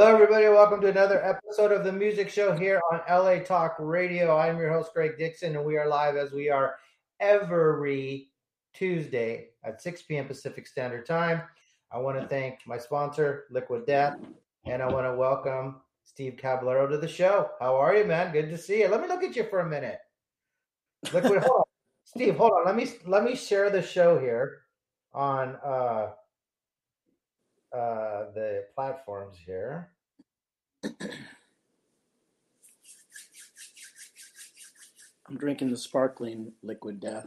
Hello, everybody. Welcome to another episode of the Music Show here on LA Talk Radio. I'm your host, Greg Dixon, and we are live as we are every Tuesday at 6 p.m. Pacific Standard Time. I want to thank my sponsor, Liquid Death, and I want to welcome Steve Caballero to the show. How are you, man? Good to see you. Let me look at you for a minute. Liquid, hold on. Steve, hold on. Let me share the show here on the platforms here. I'm drinking the sparkling Liquid Death.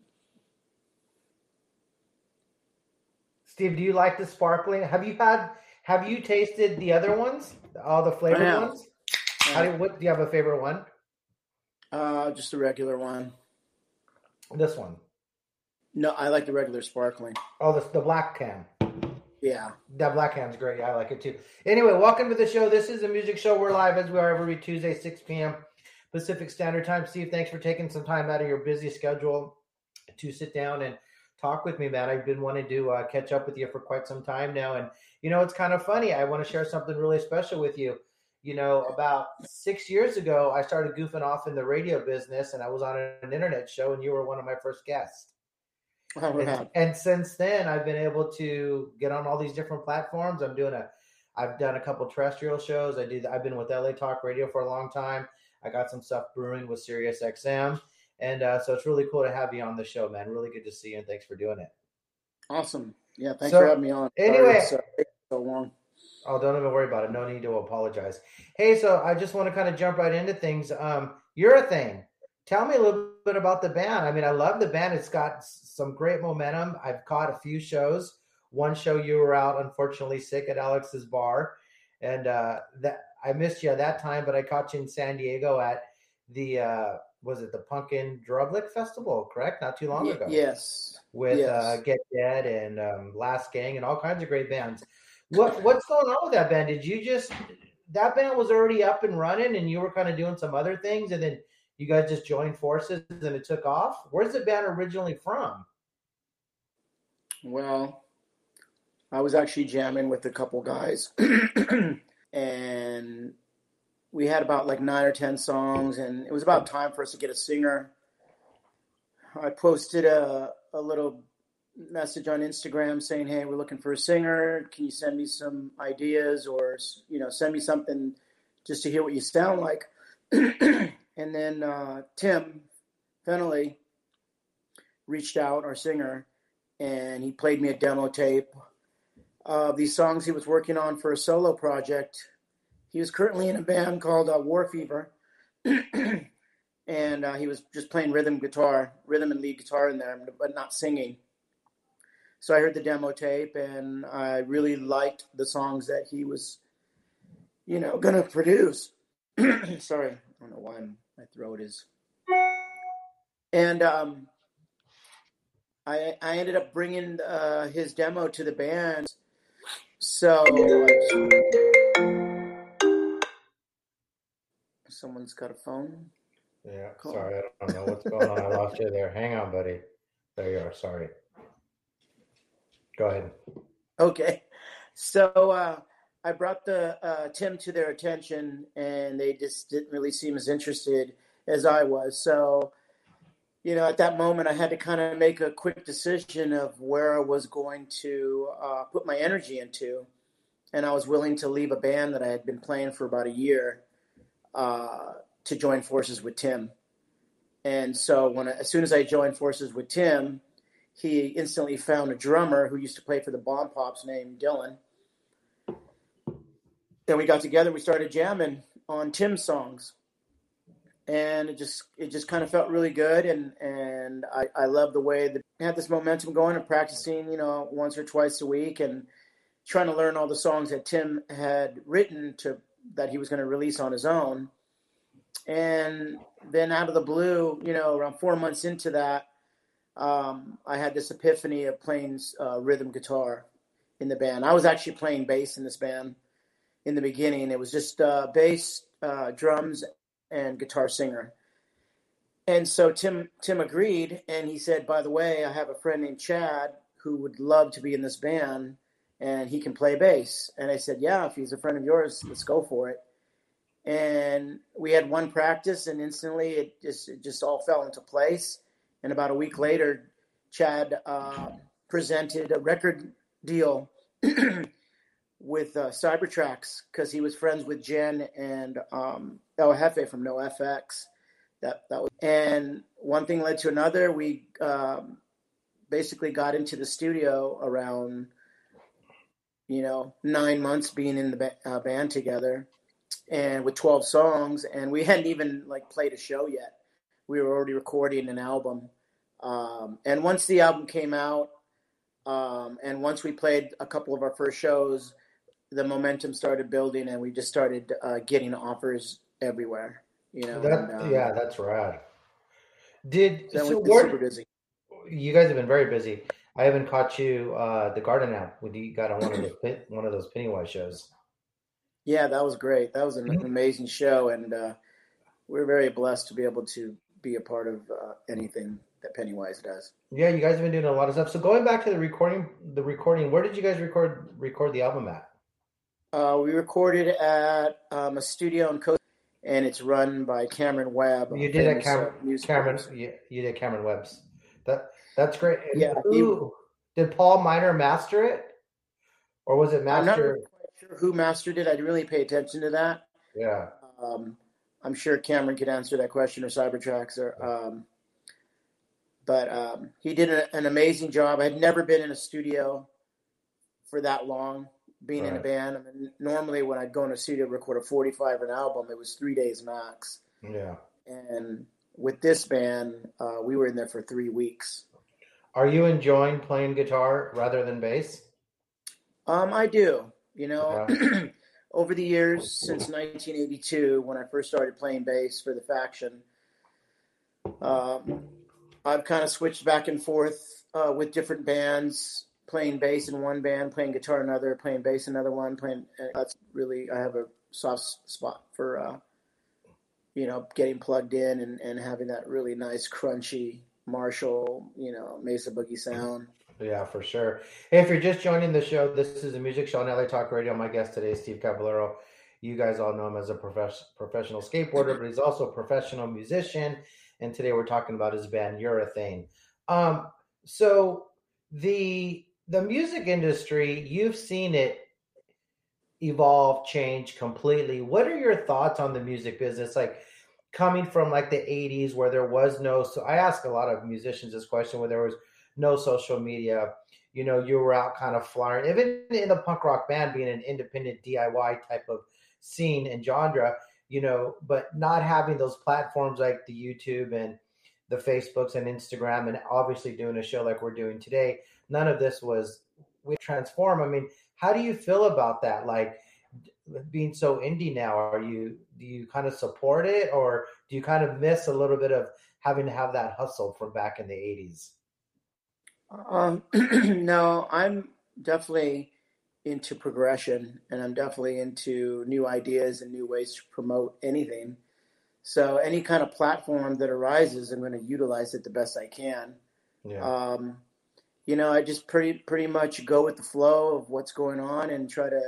Steve, do you like the sparkling? Have you tasted the other ones? All the flavored ones? Do you have a favorite one? Just a regular one. This one. No, I like the regular sparkling. Oh, the black can. Yeah. That black can's great. Yeah, I like it too. Anyway, welcome to the show. This is a music show. We're live as we are every Tuesday, 6 p.m. Pacific Standard Time. Steve, thanks for taking some time out of your busy schedule to sit down and talk with me, man. I've been wanting to catch up with you for quite some time now. And, it's kind of funny. I want to share something really special with you. About 6 years ago, I started goofing off in the radio business, and I was on an internet show, and you were one of my first guests. And since then, I've been able to get on all these different platforms. I've done a couple terrestrial shows. I've been with LA Talk Radio for a long time. I got some stuff brewing with Sirius XM. And so it's really cool to have you on the show, man. Really good to see you, and thanks for doing it. Awesome. Yeah, thanks for having me on. Anyway. So long. Oh, don't even worry about it. No need to apologize. Hey, so I just want to kind of jump right into things. Urethane. Tell me a little bit about the band. I mean, I love the band. It's got some great momentum. I've caught a few shows. One show you were out, unfortunately, sick at Alex's bar. And that I missed you at that time, but I caught you in San Diego at the was it the Pumpkin Drublick Festival, correct? Not too long ago. Yes. With Get Dead and Last Gang and all kinds of great bands. What's going on with that band? That band was already up and running and you were kind of doing some other things and then you guys just joined forces and it took off? Where's the band originally from? Well, I was actually jamming with a couple guys and we had about like 9 or 10 songs, and it was about time for us to get a singer. I posted a little message on Instagram saying, hey, we're looking for a singer. Can you send me some ideas or, send me something just to hear what you sound like? And then Tim Fennelly reached out, our singer, and he played me a demo tape of these songs he was working on for a solo project. He was currently in a band called War Fever, and he was just playing rhythm and lead guitar in there, but not singing. So I heard the demo tape, and I really liked the songs that he was, going to produce. Sorry, I don't know why my throat is. And I ended up bringing his demo to the band. So someone's got a phone. Yeah, sorry, I don't know what's going on. I lost you there. Hang on, buddy. There you are. Sorry. Go ahead. Okay. So I brought the Tim to their attention, and they just didn't really seem as interested as I was. So, at that moment, I had to kind of make a quick decision of where I was going to put my energy into. And I was willing to leave a band that I had been playing for about a year to join forces with Tim. And so as soon as I joined forces with Tim, he instantly found a drummer who used to play for the Bomb Pops named Dylan. Then we got together, we started jamming on Tim's songs. And it just kind of felt really good. And I love the way that I had this momentum going and practicing, once or twice a week and trying to learn all the songs that Tim had written that he was going to release on his own. And then out of the blue, around 4 months into that, I had this epiphany of playing rhythm guitar in the band. I was actually playing bass in this band in the beginning. It was just bass, drums, and guitar singer. And so Tim agreed, and he said, by the way, I have a friend named Chad who would love to be in this band, and he can play bass. And I said, yeah, if he's a friend of yours, let's go for it. And we had one practice, and instantly it just all fell into place. And about a week later, Chad presented a record deal with Cybertrax, because he was friends with Jen and El Jefe from NoFX. That was, and one thing led to another. We basically got into the studio around 9 months being in the band together, and with 12 songs, and we hadn't even played a show yet. We were already recording an album, and once the album came out, and once we played a couple of our first shows, the momentum started building, and we just started getting offers everywhere. That's rad. We've been super busy. You guys have been very busy. I haven't caught you the Garden app when you got on one of those Pennywise shows. Yeah, that was great. That was an amazing show, and we're very blessed to be able to be a part of anything that Pennywise does. Yeah, you guys have been doing a lot of stuff. So going back to the recording, where did you guys record the album at? We recorded at a studio in Costa, and it's run by Cameron Webb. You did at Cameron. You did Cameron Webb's. That's great. Yeah. Did Paul Miner master it, or was it mastered? I'm not really quite sure who mastered it. I didn't really pay attention to that. Yeah. I'm sure Cameron could answer that question, or Cybertrax, but he did an amazing job. I had never been in a studio for that long, being in a band. I mean, normally when I'd go in a studio to record a 45 an album, it was 3 days max. Yeah. And with this band, we were in there for 3 weeks. Are you enjoying playing guitar rather than bass? I do. Over the years, since 1982, when I first started playing bass for the Faction, I've kind of switched back and forth with different bands, playing bass in one band, playing guitar in another, playing bass in another one. That's really, I have a soft spot for, getting plugged in and having that really nice, crunchy Marshall, Mesa Boogie sound. Yeah, for sure. Hey, if you're just joining the show, this is a music show on LA Talk Radio. My guest today is Steve Caballero. You guys all know him as a professional skateboarder, but he's also a professional musician. And today we're talking about his band Urethane. So the music industry, you've seen it evolve, change completely. What are your thoughts on the music business? Coming from the 80s where there was so I ask a lot of musicians this question, where there was no social media, you were out kind of flying, even in the punk rock band, being an independent DIY type of scene and genre, but not having those platforms like the YouTube and the Facebooks and Instagram, and obviously doing a show like we're doing today. None of this was with Transform. I mean, how do you feel about that? Being so indie now, do you kind of support it, or do you kind of miss a little bit of having to have that hustle from back in the 80s? No, I'm definitely into progression, and I'm definitely into new ideas and new ways to promote anything. So any kind of platform that arises, I'm going to utilize it the best I can. Yeah. I just pretty much go with the flow of what's going on and try to,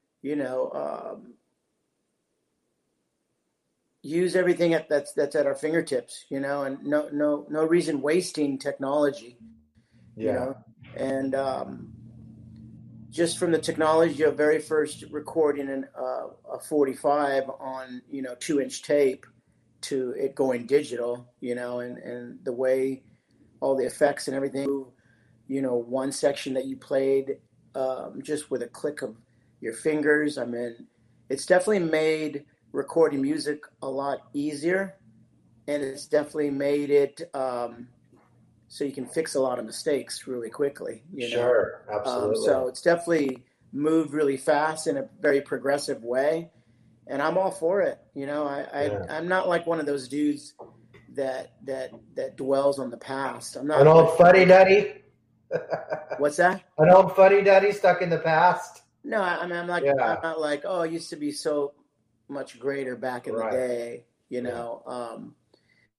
use everything that's at our fingertips, and no reason wasting technology. Yeah. And just from the technology of very first recording a 45 on 2-inch tape to it going digital, and the way all the effects and everything, one section that you played just with a click of your fingers. I mean, it's definitely made recording music a lot easier, and it's definitely made it so you can fix a lot of mistakes really quickly. Sure, absolutely. So it's definitely moved really fast in a very progressive way, and I'm all for it. I'm not like one of those dudes that dwells on the past. I'm not an old fuddy-duddy. What's that? An old fuddy-duddy stuck in the past. No, I'm not like, oh, it used to be so much greater back in the day.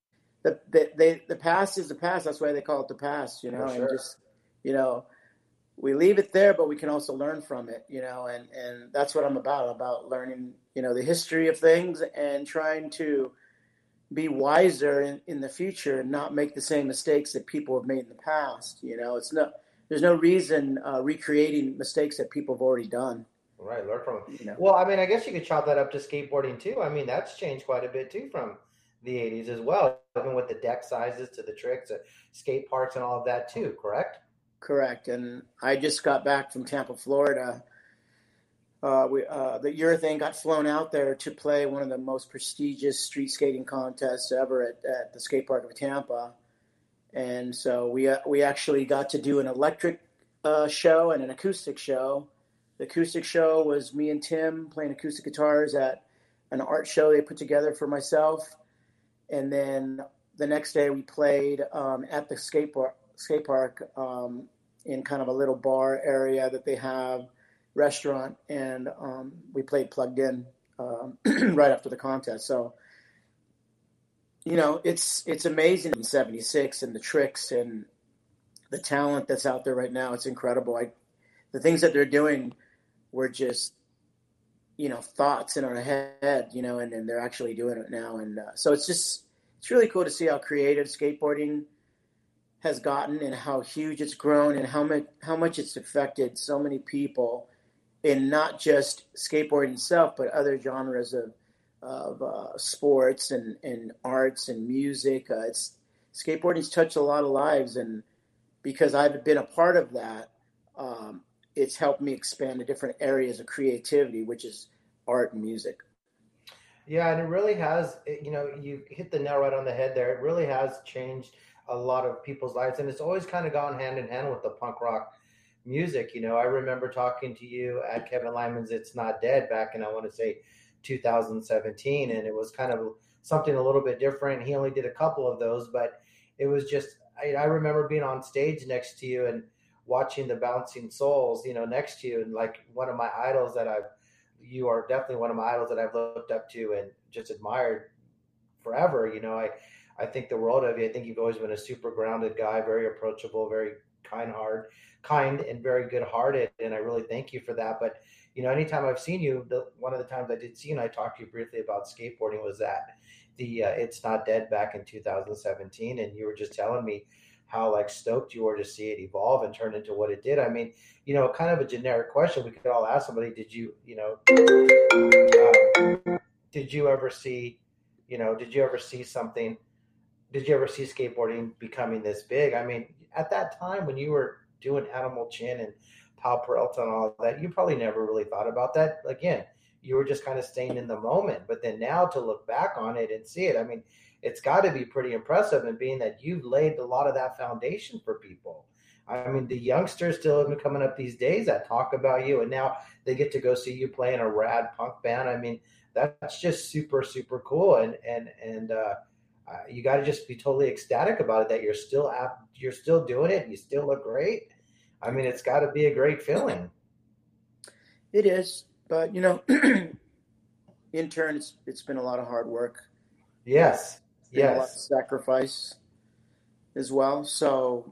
The past is the past. That's why they call it the past. For sure. And just we leave it there, but we can also learn from it, and that's what I'm about learning, the history of things and trying to be wiser in the future and not make the same mistakes that people have made in the past. There's no reason recreating mistakes that people have already done. Right, learn from it. Well, I mean, I guess you could chop that up to skateboarding too. I mean, that's changed quite a bit too from the 80s as well, even with the deck sizes to the tricks, skate parks and all of that too, correct? Correct. And I just got back from Tampa, Florida. The urethane got flown out there to play one of the most prestigious street skating contests ever at the skate park of Tampa. And so we actually got to do an electric show and an acoustic show. The acoustic show was me and Tim playing acoustic guitars at an art show they put together for myself. And then the next day we played at the skate park in kind of a little bar area that they have, restaurant, and we played Plugged In right after the contest. So, it's amazing in 76 and the tricks and the talent that's out there right now. It's incredible. The things that they're doing were just, thoughts in our head, and they're actually doing it now. And so it's really cool to see how creative skateboarding has gotten and how huge it's grown and how much it's affected so many people in not just skateboarding itself, but other genres of sports and arts and music. Skateboarding's touched a lot of lives, and because I've been a part of that, it's helped me expand to different areas of creativity, which is art and music. Yeah, and it really has, you hit the nail right on the head there. It really has changed a lot of people's lives, and it's always kind of gone hand in hand with the punk rock music. I remember talking to you at Kevin Lyman's It's Not Dead back in, I want to say, 2017, and it was kind of something a little bit different. He only did a couple of those, but it was just, I remember being on stage next to you and watching the Bouncing Souls, next to you, and like one of my idols you are definitely one of my idols that I've looked up to and just admired forever. I think the world of you. I think you've always been a super grounded guy, very approachable, very kind and very good hearted. And I really thank you for that. But, anytime I've seen you, one of the times I did see you and I talked to you briefly about skateboarding was at the It's Not Dead back in 2017. And you were just telling me how like stoked you were to see it evolve and turn into what it did. I mean, kind of a generic question we could all ask somebody, did you ever see something? Did you ever see skateboarding becoming this big? I mean, at that time when you were doing Animal Chin and Pal Peralta and all that, you probably never really thought about that. Again, you were just kind of staying in the moment. But then now to look back on it and see it, I mean, it's got to be pretty impressive. And being that you've laid a lot of that foundation for people. I mean, the youngsters still have been coming up these days that talk about you, and now they get to go see you play in a rad punk band. I mean, that's just super, super cool. And you got to just be totally ecstatic about it that you're still doing it. And you still look great. I mean, it's got to be a great feeling. It is, but in turn, it's been a lot of hard work. Yes, a lot of sacrifice as well. So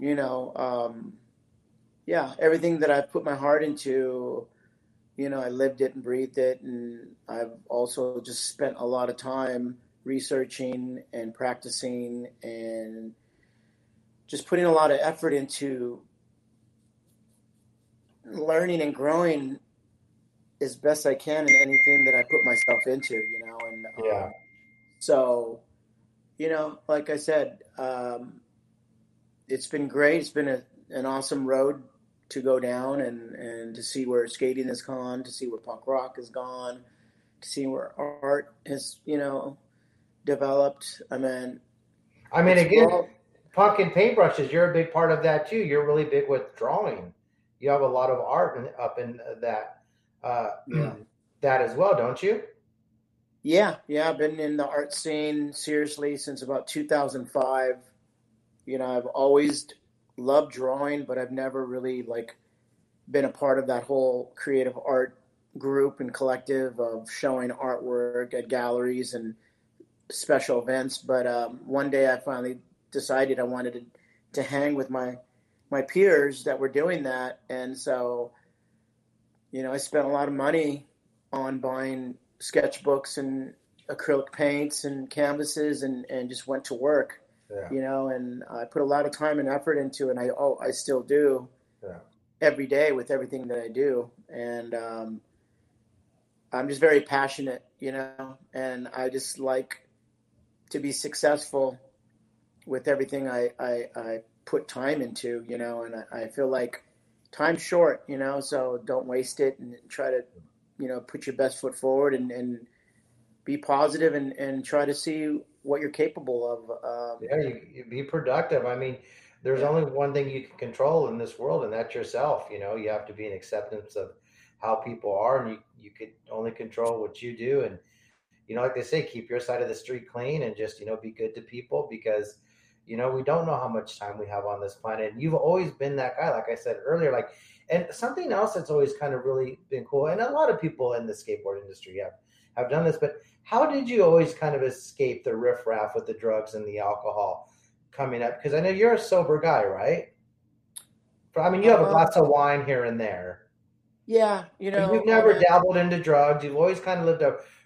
everything that I've put my heart into, I lived it and breathed it, and I've also just spent a lot of time researching and practicing and just putting a lot of effort into learning and growing as best I can in anything that I put myself into, and so, like I said, it's been great. It's been an awesome road to go down and to see where skating has gone, to see where punk rock has gone, to see where art has, developed. I mean, again, punk and paintbrushes, you're a big part of that too. You're really big with drawing. You have a lot of art up in that, that as well, don't you? Yeah. I've been in the art scene seriously since about 2005. I've always loved drawing, but I've never really been a part of that whole creative art group and collective of showing artwork at galleries and special events. But one day I finally decided I wanted to hang with my my peers that were doing that. And so, I spent a lot of money on buying sketchbooks and acrylic paints and canvases, and just went to work, Yeah. and I put a lot of time and effort into it. And I still do every day with everything that I do. And I'm just very passionate, and I just like to be successful with everything I put time into, and I feel like time's short, so don't waste it, and try to, put your best foot forward, and be positive, and try to see what you're capable of. You be productive. I mean, there's only one thing you can control in this world, and that's yourself. You have to be in acceptance of how people are, and you could only control what you do. And, like they say, keep your side of the street clean, and just, be good to people, because, we don't know how much time we have on this planet. And you've always been that guy, like I said earlier, and something else that's always kind of really been cool. And a lot of people in the skateboard industry have done this, but how did you always kind of escape the riffraff with the drugs and the alcohol coming up? Because I know you're a sober guy, right? I mean, you have a glass of wine here and there. Yeah, But you've never dabbled into drugs. You've always kind of lived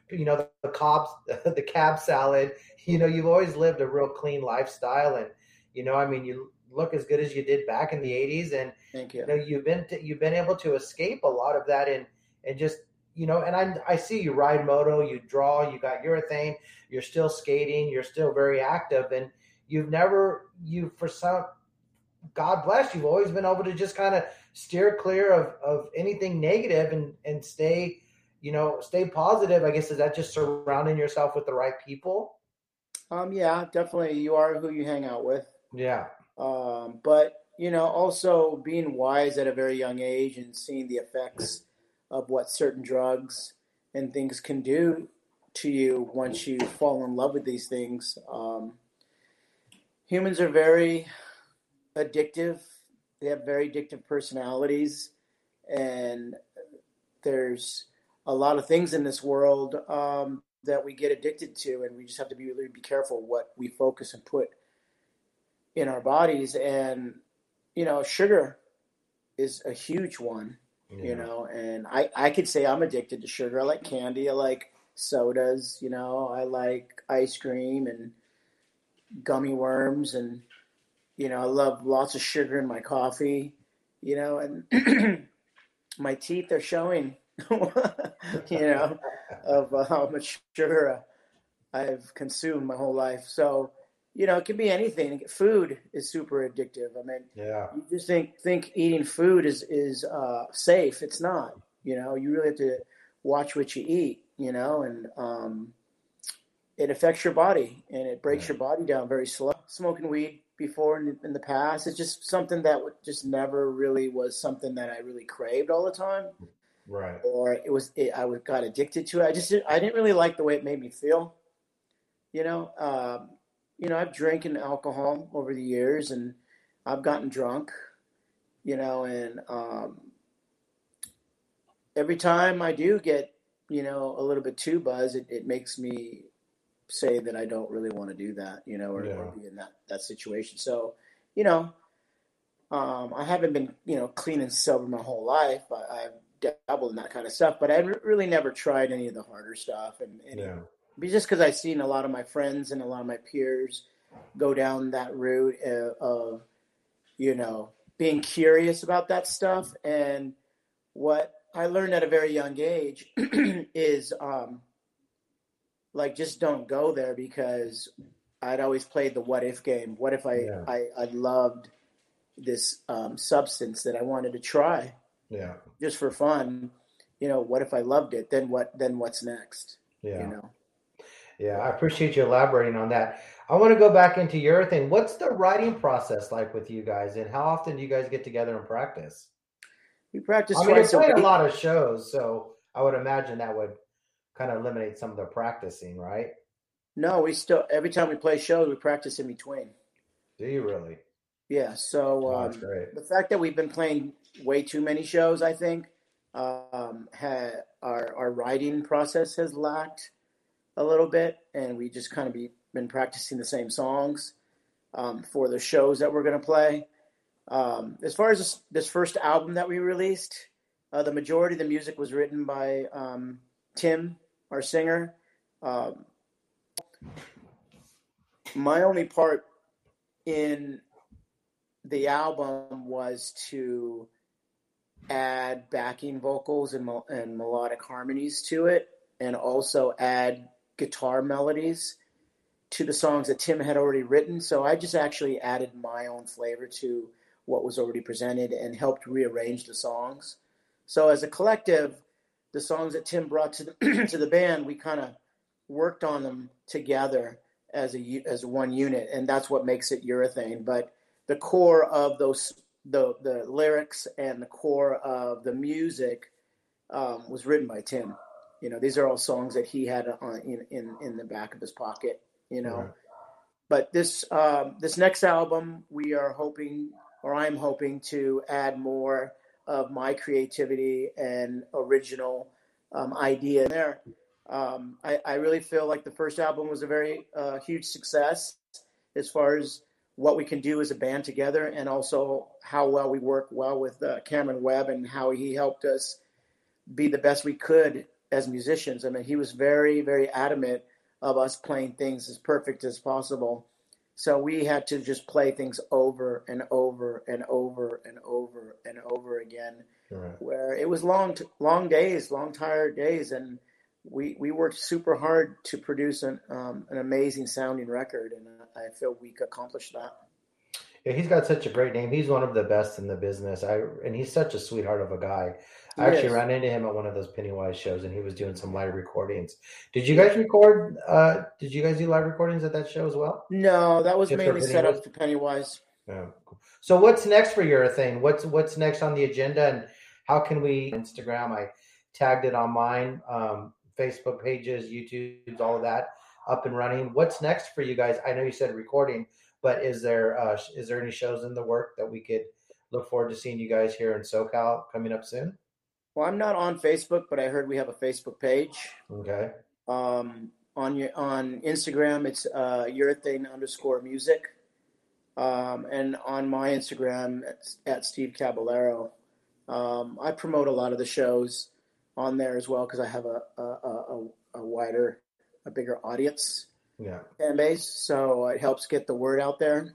the cab salad. You've always lived a real clean lifestyle, and I mean, you look as good as you did back in the '80s, and thank you. You've been able to escape a lot of that, and just and I see you ride moto, you draw, you got urethane, you're still skating, you're still very active, and for some, God bless, you've always been able to just kind of steer clear of anything negative, and stay positive. I guess, is that just surrounding yourself with the right people? Yeah, definitely. You are who you hang out with. Yeah. But also being wise at a very young age, and seeing the effects of what certain drugs and things can do to you once you fall in love with these things. Humans are very addictive. They have very addictive personalities, and there's a lot of things in this world that we get addicted to, and we just have to really be careful what we focus and put in our bodies. And sugar is a huge one. And I could say I'm addicted to sugar. I like candy, I like sodas, I like ice cream and gummy worms, and I love lots of sugar in my coffee, and my teeth are showing of how much sugar I've consumed my whole life. So it can be anything. Food is super addictive. I mean, you just think eating food is safe. It's not. You really have to watch what you eat. And it affects your body, and it breaks your body down very slow. Smoking weed before in the past, it's just something that just never really was something that I really craved all the time. Right. Or I got addicted to it. I didn't really like the way it made me feel. I've drinking alcohol over the years, and I've gotten drunk, and every time I do get, a little bit too buzzed, it makes me say that I don't really want to do that, or be in that situation. So, I haven't been, clean and sober my whole life. I've dabbled in that kind of stuff, but I really never tried any of the harder stuff. Just because I've seen a lot of my friends and a lot of my peers go down that route of, being curious about that stuff. And what I learned at a very young age is, just don't go there, because I'd always played the what if game. What if I loved this substance that I wanted to try? Yeah. Just for fun. What if I loved it? Then what's next? Yeah. Yeah, I appreciate you elaborating on that. I want to go back into your thing. What's the writing process like with you guys, and how often do you guys get together and practice? We practice I mean, twice you're playing a week. a lot of shows, so I would imagine that would kind of eliminate some of the practicing, right? No, we still, every time we play shows, we practice in between. Do you really? Yeah. So That's great. the fact that we've been playing way too many shows, I think, our writing process has lacked a little bit, and we just kind of been practicing the same songs for the shows that we're going to play. As far as this first album that we released, the majority of the music was written by Tim, our singer. My only part in the album was to add backing vocals and melodic harmonies to it, and also add guitar melodies to the songs that Tim had already written. So I just actually added my own flavor to what was already presented and helped rearrange the songs. So as a collective, the songs that Tim brought to the, to the band, we kind of worked on them together as one unit, and that's what makes it Urethane. But the core of the lyrics and the core of the music was written by Tim. You know, these are all songs that he had in the back of his pocket. You know, Right. but this next album, we are hoping, or I'm hoping, to add more of my creativity and original idea in there. I really feel like the first album was a very huge success as far as what we can do as a band together, and also how well we work well with Cameron Webb, and how he helped us be the best we could as musicians. I mean, he was very, very adamant of us playing things as perfect as possible. So we had to just play things over and over and over and over and over again, Right. where it was long days, long tired days, and we worked super hard to produce an amazing sounding record, and I feel we accomplished that. Yeah, he's got such a great name. He's one of the best in the business. And he's such a sweetheart of a guy. He I actually is. ran into him at one of those Pennywise shows, and he was doing some live recordings. Did you guys record? Did you guys do live recordings at that show as well? No, that was Just for mainly set Pennywise. up for Pennywise. Yeah. Cool. So what's next for Urethane? What's next on the agenda, and how can we Instagram? I tagged it on mine, Facebook pages, YouTube, all of that up and running. What's next for you guys? I know you said recording, but is there any shows in the work that we could look forward to seeing you guys here in SoCal coming up soon? Well, I'm not on Facebook, but I heard we have a Facebook page. Okay. On Instagram, it's urethane_music. And on my Instagram, it's at Steve Caballero. I promote a lot of the shows on there as well, because I have a bigger audience Yeah. fan base, so it helps get the word out there.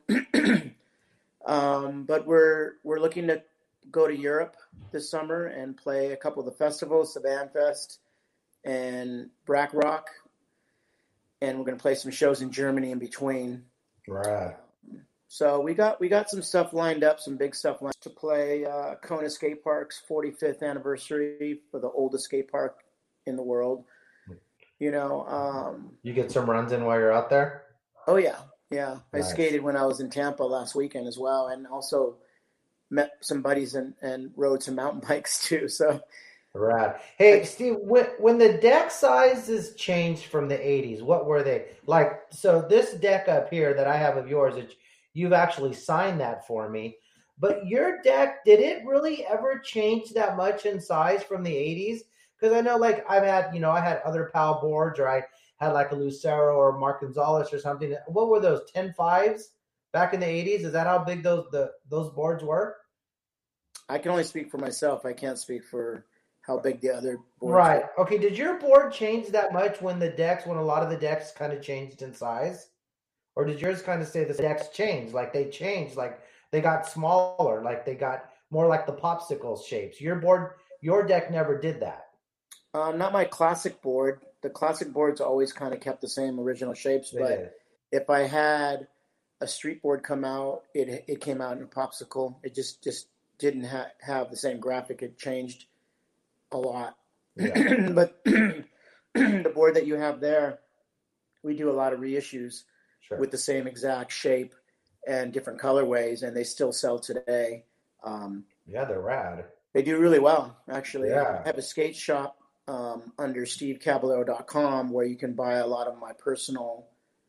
But we're looking to go to Europe this summer and play a couple of the festivals, Savan Fest and Brack Rock, and we're going to play some shows in Germany in between. Right. So we got some stuff lined up, some big stuff lined up to play Kona Skate Park's 45th anniversary for the oldest skate park in the world. You know, You get some runs in while you're out there? oh yeah. I Nice. skated when I was in Tampa last weekend as well, and also met some buddies and rode some mountain bikes too. So Right. Hey, Steve, when the deck sizes changed from the 80s, what were they? Like, so this deck up here that I have of yours, you've actually signed that for me. But your deck, did it really ever change that much in size from the 80s? Because I know, like, I had other PAL boards, or I had like a Lucero or Mark Gonzalez or something. What were those, 10.5s back in the 80s? Is that how big those boards were? I can only speak for myself. I can't speak for how big the other boards Right. were. Okay. Did your board change that much when a lot of the decks kind of changed in size? Or did yours kind of say the decks changed? Like they changed, like they got smaller, like they got more like the popsicle shapes. Your deck never did that. Not my classic board. The classic boards always kind of kept the same original shapes, They but did. if I had a street board come out, it came out in a popsicle. It just didn't have the same graphic. It changed a lot. Yeah. But the board that you have there, we do a lot of reissues Sure. with the same exact shape and different colorways, and they still sell today. Yeah, they're rad. They do really well, actually. Yeah. I have a skate shop under stevecaballero.com where you can buy a lot of my personal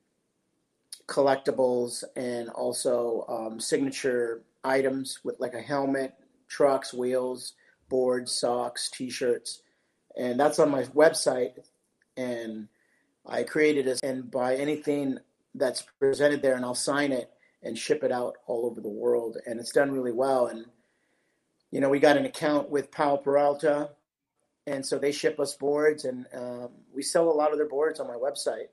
collectibles and also signature items with like a helmet, trucks, wheels, boards, socks, t-shirts. And that's on my website. And I created it and buy anything that's presented there, and I'll sign it and ship it out all over the world. And it's done really well. And, we got an account with Powell Peralta. And so they ship us boards, and we sell a lot of their boards on my website,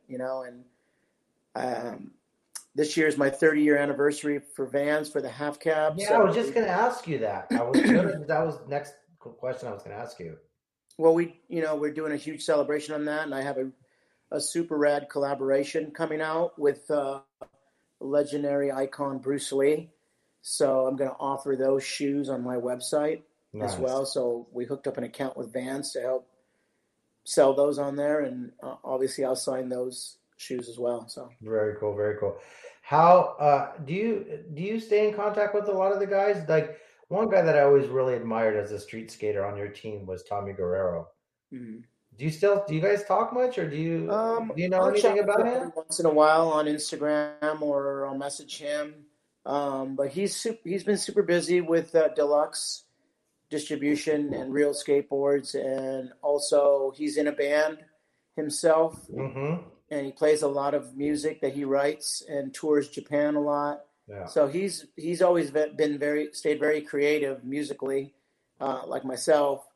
and this year is my 30-year anniversary for Vans for the half cab. Yeah, I was just going to ask you that. That was the next question I was going to ask you. Well, we're doing a huge celebration on that, and I have a super rad collaboration coming out with legendary icon Bruce Lee. So I'm going to offer those shoes on my website as well. So we hooked up an account with Vans to help sell those on there, and obviously I'll sign those shoes as well. So very cool, very cool. How do you stay in contact with a lot of the guys? Like one guy that I always really admired as a street skater on your team was Tommy Guerrero. Mm-hmm. Do you guys talk much, or do you know anything about him? Once in a while on Instagram, or I'll message him. But he's been super busy with Deluxe distribution and Real Skateboards, and also he's in a band himself, and he plays a lot of music that he writes and tours Japan a lot. Yeah. So he's always stayed very creative musically, like myself.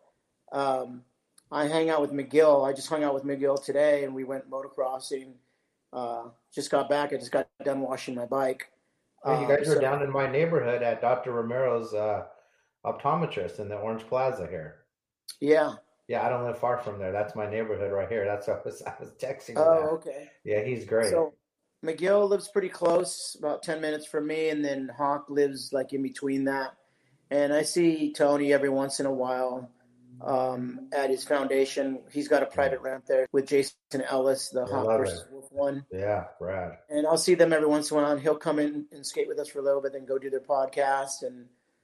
I hang out with McGill. I just hung out with McGill today, and we went motocrossing. Just got back. I just got done washing my bike. You guys were down in my neighborhood at Dr. Romero's optometrist in the Orange Plaza here. Yeah. Yeah, I don't live far from there. That's my neighborhood right here. That's what I was texting you. Oh, okay. Yeah, he's great. So McGill lives pretty close, about 10 minutes from me, and then Hawk lives like in between that. And I see Tony every once in a while at his foundation. He's got a private ramp there with Jason Ellis, the Hawk versus Wolf one. Yeah, Brad. And I'll see them every once in a while, and he'll come in and skate with us for a little bit, then go do their podcast. And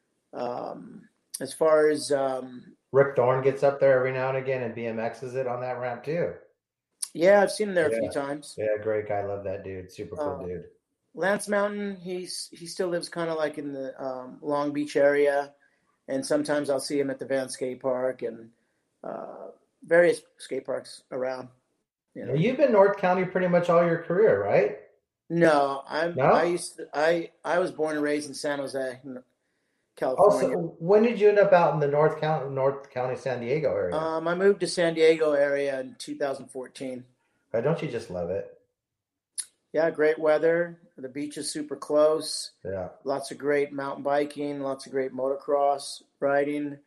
as far as Rick Thorne gets up there every now and again and BMXs it on that ramp too. Yeah, I've seen him there a few times. Yeah, great guy. Love that dude. Super cool dude. Lance Mountain, he still lives kind of like in the Long Beach area, and sometimes I'll see him at the Van Skate Park and various skate parks around. You've been North County pretty much all your career, right? No, I was born and raised in San Jose, California. Also, when did you end up out in the North County, San Diego area? I moved to San Diego area in 2014. Don't you just love it? Yeah, great weather. The beach is super close. Yeah. Lots of great mountain biking, lots of great motocross riding.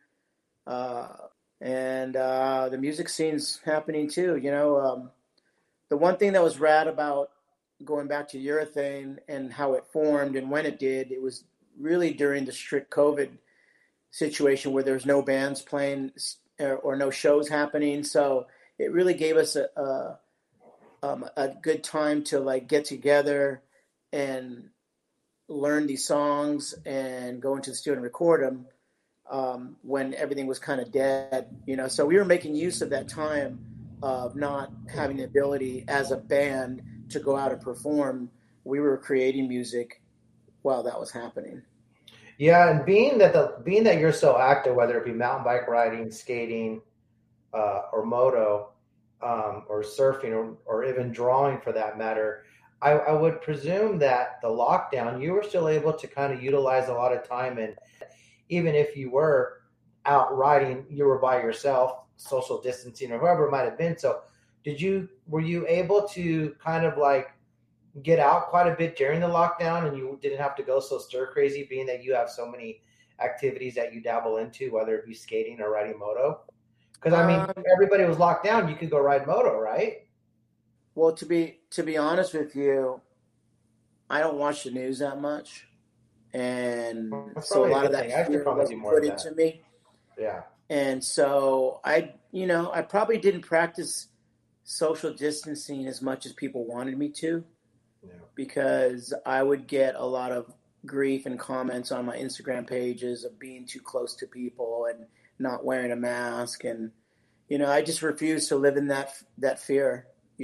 And the music scene's happening too. The one thing that was rad about going back to Urethane and how it formed and when it did, it was really during the strict COVID situation where there's no bands playing or no shows happening. So it really gave us a good time to like get together and learn these songs and go into the studio and record them when everything was kind of dead, So we were making use of that time of not having the ability as a band to go out and perform. We were creating music while that was happening. Yeah, and being that you're so active, whether it be mountain bike riding, skating, or moto, or surfing, or even drawing for that matter, I would presume that the lockdown, you were still able to kind of utilize a lot of time, and even if you were out riding, you were by yourself, social distancing, or whoever it might have been. So were you able to kind of like get out quite a bit during the lockdown, and you didn't have to go so stir crazy, being that you have so many activities that you dabble into, whether it be skating or riding moto? Because everybody was locked down. You could go ride moto, right? Well, to be honest with you, I don't watch the news that much, and so a lot of that fear wasn't put into me. Yeah. And so I probably didn't practice social distancing as much as people wanted me to, because I would get a lot of grief and comments on my Instagram pages of being too close to people and not wearing a mask. And, I just refuse to live in that fear,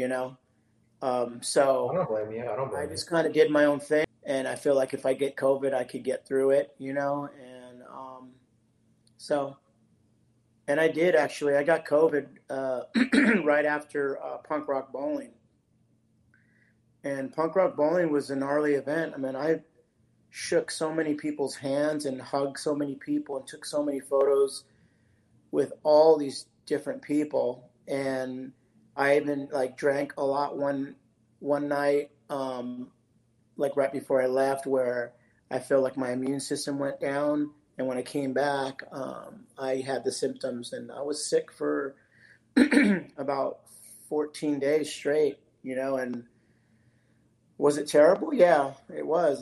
So I don't blame you. I just kind of did my own thing. And I feel like if I get COVID, I could get through it, and and I did actually. I got COVID right after Punk Rock Bowling. And Punk Rock Bowling was a gnarly event. I mean, shook so many people's hands and hugged so many people and took so many photos with all these different people. And I even like drank a lot one night, like right before I left, where I felt like my immune system went down. And when I came back, I had the symptoms, and I was sick for about 14 days straight, and was it terrible? Yeah, it was.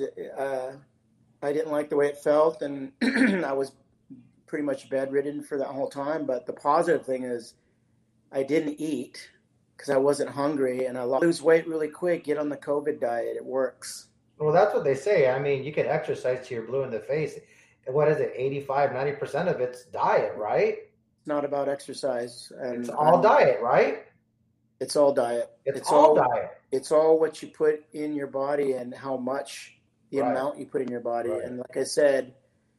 I didn't like the way it felt, and I was pretty much bedridden for that whole time. But the positive thing is I didn't eat because I wasn't hungry, and I lose weight really quick. Get on the COVID diet. It works. Well, that's what they say. I mean, you can exercise till you're blue in the face. What is it? 85-90% of it's diet, right? It's not about exercise. And it's all diet, right? It's all diet. It's all diet. It's all what you put in your body and how much, the amount you put in your body. Right. And like I said,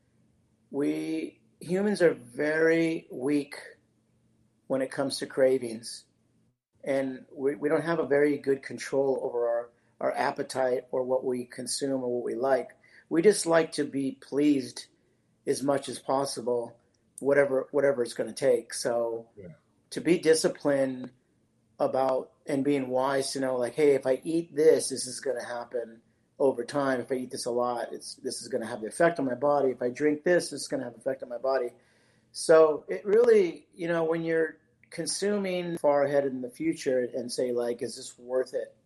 we humans are very weak when it comes to cravings. And we don't have a very good control over our appetite or what we consume or what we like. We just like to be pleased as much as possible, whatever it's going to take. So to be disciplined about and being wise to know, like, hey, if I eat this is going to happen over time. If I eat this a lot, this is going to have the effect on my body. If I drink this is going to have an effect on my body. So it really, when you're consuming far ahead in the future and say, like, is this worth it?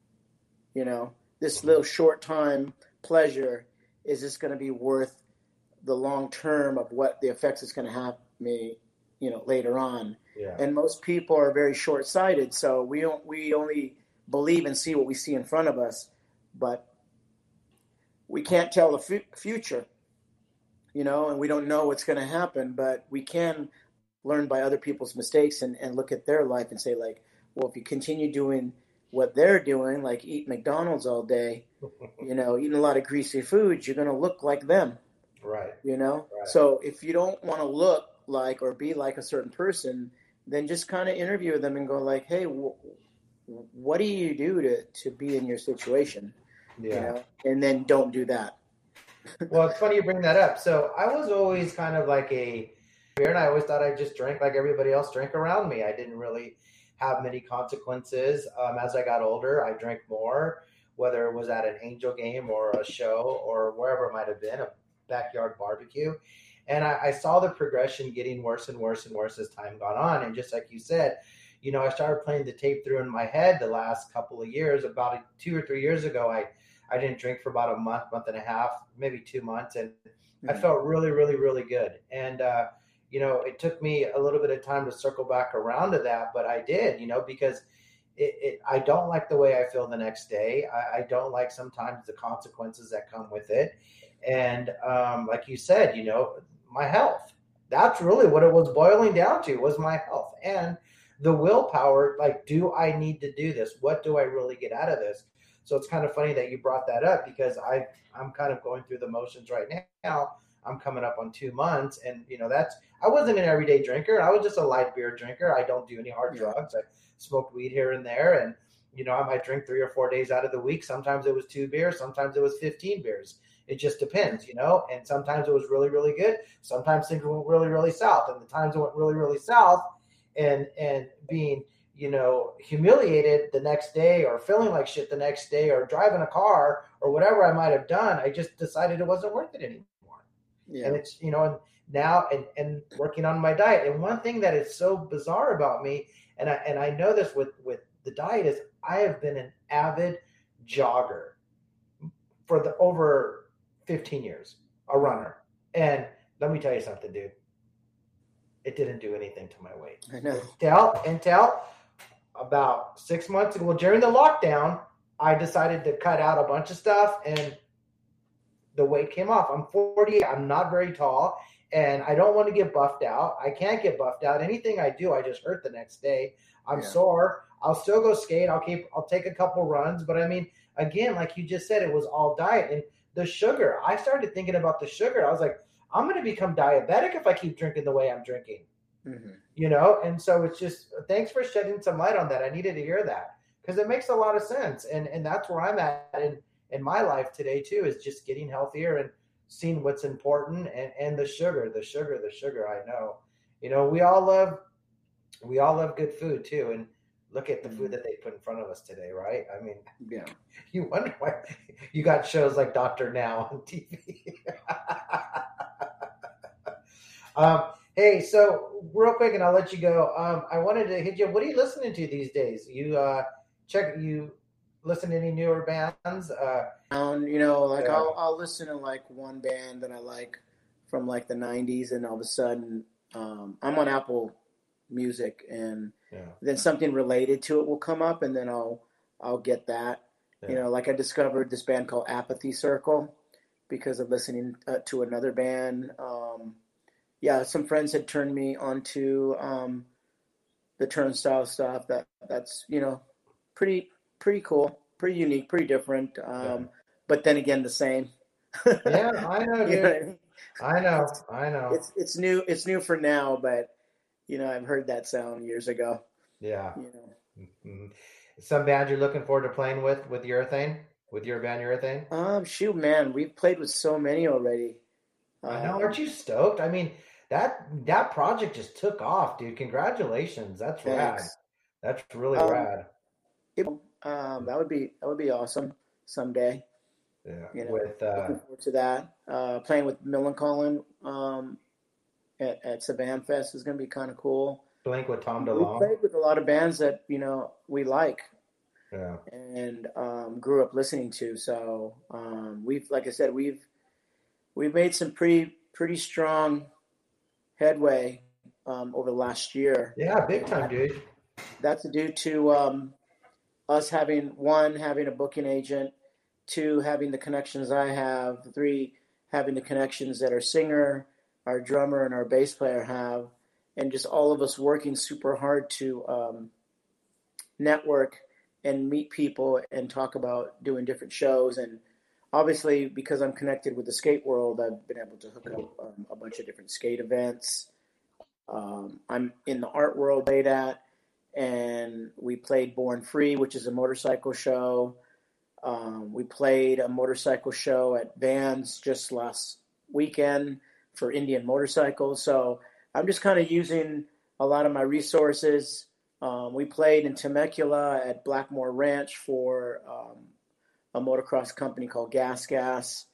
This little short time pleasure, is this going to be worth the long term of what the effects it's going to have me, later on? Yeah. And most people are very short-sighted, so we only believe and see what we see in front of us, but we can't tell the future, and we don't know what's going to happen, but we can learn by other people's mistakes and look at their life and say, like, well, if you continue doing what they're doing, like eat McDonald's all day, eating a lot of greasy foods, you're going to look like them. Right. Right. So if you don't want to look like or be like a certain person, then just kind of interview them and go like, hey, what do you do to be in your situation? Yeah. And then don't do that. Well, it's funny you bring that up. So I was always kind of like a beer, and I always thought I just drank like everybody else drank around me. I didn't really have many consequences. As I got older, I drank more, whether it was at an Angel game or a show or wherever it might have been, a backyard barbecue. And I saw the progression getting worse and worse and worse as time gone on. And just like you said, I started playing the tape through in my head the last couple of years. About 2 or 3 years ago, I didn't drink for about a month and a half, maybe 2 months. And I felt really, really, really good. And, it took me a little bit of time to circle back around to that, but I did, because I don't like the way I feel the next day. I don't like sometimes the consequences that come with it. And like you said, my health, that's really what it was boiling down to, was my health and the willpower. Like, do I need to do this? What do I really get out of this? So it's kind of funny that you brought that up, because I'm kind of going through the motions right now. I'm coming up on 2 months, and I wasn't an everyday drinker. I was just a light beer drinker. I don't do any hard drugs. I smoked weed here and there, and I might drink 3 or 4 days out of the week. Sometimes it was 2 beers, sometimes it was 15 beers. It just depends, and sometimes it was really, really good. Sometimes things went really, really south, and the times it went really, really south, and being humiliated the next day, or feeling like shit the next day, or driving a car, or whatever I might have done, I just decided it wasn't worth it anymore. Yeah. And it's, and now and working on my diet. And one thing that is so bizarre about me, and I know this with the diet, is I have been an avid jogger for the over 15 years, a runner. And let me tell you something, dude. It didn't do anything to my weight. I know. Until about 6 months ago, during the lockdown, I decided to cut out a bunch of stuff, and the weight came off. I'm 48. I'm not very tall, and I don't want to get buffed out. I can't get buffed out. Anything I do, I just hurt the next day. I'm sore. I'll still go skate. I'll take a couple runs. But I mean, again, like you just said, it was all diet. And the sugar, I started thinking about the sugar. I was like, I'm going to become diabetic if I keep drinking the way I'm drinking. Mm-hmm. And so it's just, thanks for shedding some light on that. I needed to hear that, because it makes a lot of sense. And that's where I'm at. in my life today too, is just getting healthier and seeing what's important, and the sugar, I know, we all love good food too. And look at the food that they put in front of us today, right? I mean, Yeah. you wonder why you got shows like Dr. Now on TV. Hey, so real quick, and I'll let you go. I wanted to hit you. What are you listening to these days? You listen to any newer bands? I'll listen to like one band that I like from like the '90s, and all of a sudden, I'm on Apple Music, and then something related to it will come up, and then I'll get that. Yeah. Like I discovered this band called Apathy Circle because of listening to another band. Some friends had turned me onto the Turnstile stuff. That's pretty cool, pretty unique, pretty different. But then again, the same. Yeah, I know, dude. I know. It's new. It's new for now, but I've heard that sound years ago. Yeah. Mm-hmm. Some band you're looking forward to playing with Urethane, with your band Urethane? Shoot, man, we've played with so many already. I know. Aren't you stoked? I mean, that project just took off, dude. Congratulations. That's rad. That's really rad. That would be awesome someday. Yeah. Looking forward to that. Playing with Millencolin at Savan Fest is going to be kind of cool. Playing with Tom DeLonge. We played with a lot of bands that we like. Yeah. And grew up listening to. So like I said, we've made some pretty strong headway over the last year. Yeah, big time, dude. That's due to us having a booking agent, 2, having the connections I have, 3, having the connections that our singer, our drummer, and our bass player have, and just all of us working super hard to network and meet people and talk about doing different shows. And obviously, because I'm connected with the skate world, I've been able to hook up a bunch of different skate events. I'm in the art world late at, and we played Born Free, which is a motorcycle show. We played a motorcycle show at Vans just last weekend for Indian motorcycles. So I'm just kind of using a lot of my resources. We played in Temecula at Blackmore Ranch for a motocross company called Gas Gas.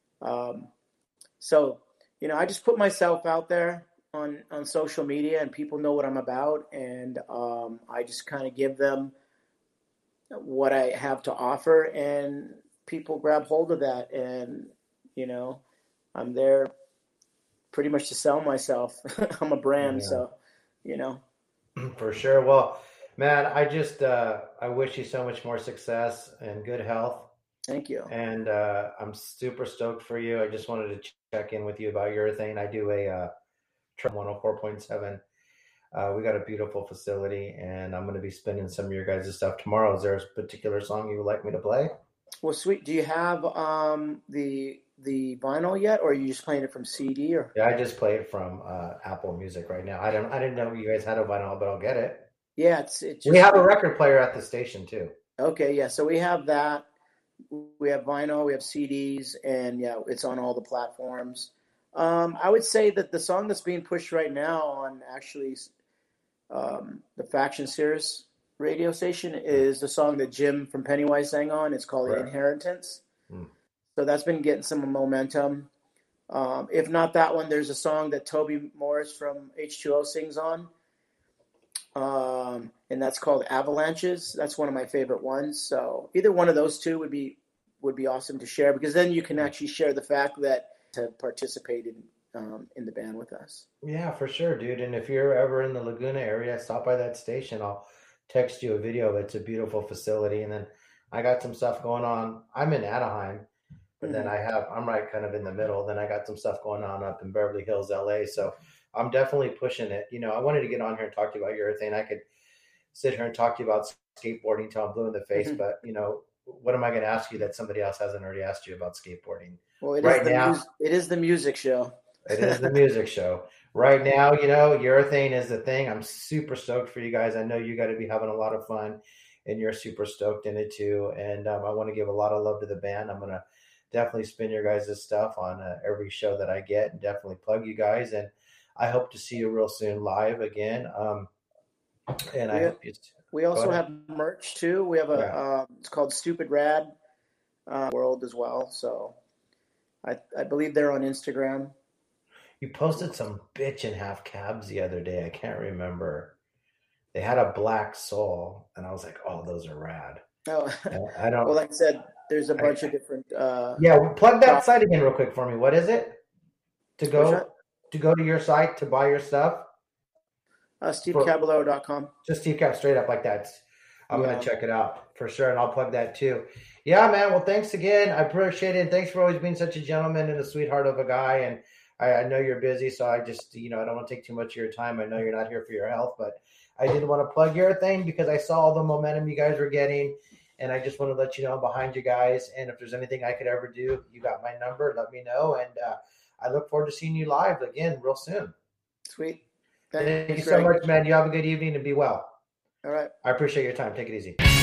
So, I just put myself out there on social media, and people know what I'm about, and I just kind of give them what I have to offer, and people grab hold of that. And I'm there pretty much to sell myself. I'm a brand. So for sure. Well, man, I just I wish you so much more success and good health. Thank you. And I'm super stoked for you. I just wanted to check in with you about Urethane. I do a 104.7. We got a beautiful facility, and I'm going to be spinning some of your guys' stuff tomorrow. Is there a particular song you would like me to play? Well, sweet. Do you have the vinyl yet, or are you just playing it from CD? Or yeah, I just play it from Apple Music right now. I didn't know you guys had a vinyl, but I'll get it. Yeah, it's just, we have a record player at the station too. Okay, yeah. So we have that. We have vinyl, we have CDs, and it's on all the platforms. I would say that the song that's being pushed right now on actually the Faction Sirius radio station is the song that Jim from Pennywise sang on. It's called Inheritance. So that's been getting some momentum. If not that one, there's a song that Toby Morris from H2O sings on. And that's called Avalanches. That's one of my favorite ones. So either one of those two would be awesome to share, because then you can actually share the fact that to participate in the band with us. Yeah, for sure, dude. And if you're ever in the Laguna area, stop by that station. I'll text you a video. It's a beautiful facility. And then I got some stuff going on. I'm in Anaheim, but then I'm right kind of in the middle. Then I got some stuff going on up in Beverly Hills, LA. So I'm definitely pushing it. I wanted to get on here and talk to you about Urethane. I could sit here and talk to you about skateboarding till I'm blue in the face, but what am I going to ask you that somebody else hasn't already asked you about skateboarding? Well, it is the music show. It is the music show. Right now, Urethane is the thing. I'm super stoked for you guys. I know you got to be having a lot of fun. and you're super stoked in it too. And I want to give a lot of love to the band. I'm going to definitely spin your guys' stuff on every show that I get, and definitely plug you guys. And I hope to see you real soon live again. And I hope you. We also have merch too. We have it's called Stupid Rad World as well. So I believe they're on Instagram. You posted some bitch and half cabs the other day. I can't remember. They had a black soul, and I was like, "Oh, those are rad." Oh, I don't. Well, like I said, there's a bunch of different. Plug that site again real quick for me. What is it? To go to your site to buy your stuff. SteveCaballero.com. Just Steve Cab, straight up like that. I'm gonna check it out for sure, and I'll plug that too. Yeah, man. Well, thanks again. I appreciate it. And thanks for always being such a gentleman and a sweetheart of a guy. And I know you're busy, so I just, I don't want to take too much of your time. I know you're not here for your health, but I did want to plug your thing because I saw all the momentum you guys were getting, and I just want to let you know I'm behind you guys. And if there's anything I could ever do, you got my number. Let me know, and I look forward to seeing you live again real soon. Sweet. Thank you so much, man. You have a good evening and be well. All right. I appreciate your time. Take it easy.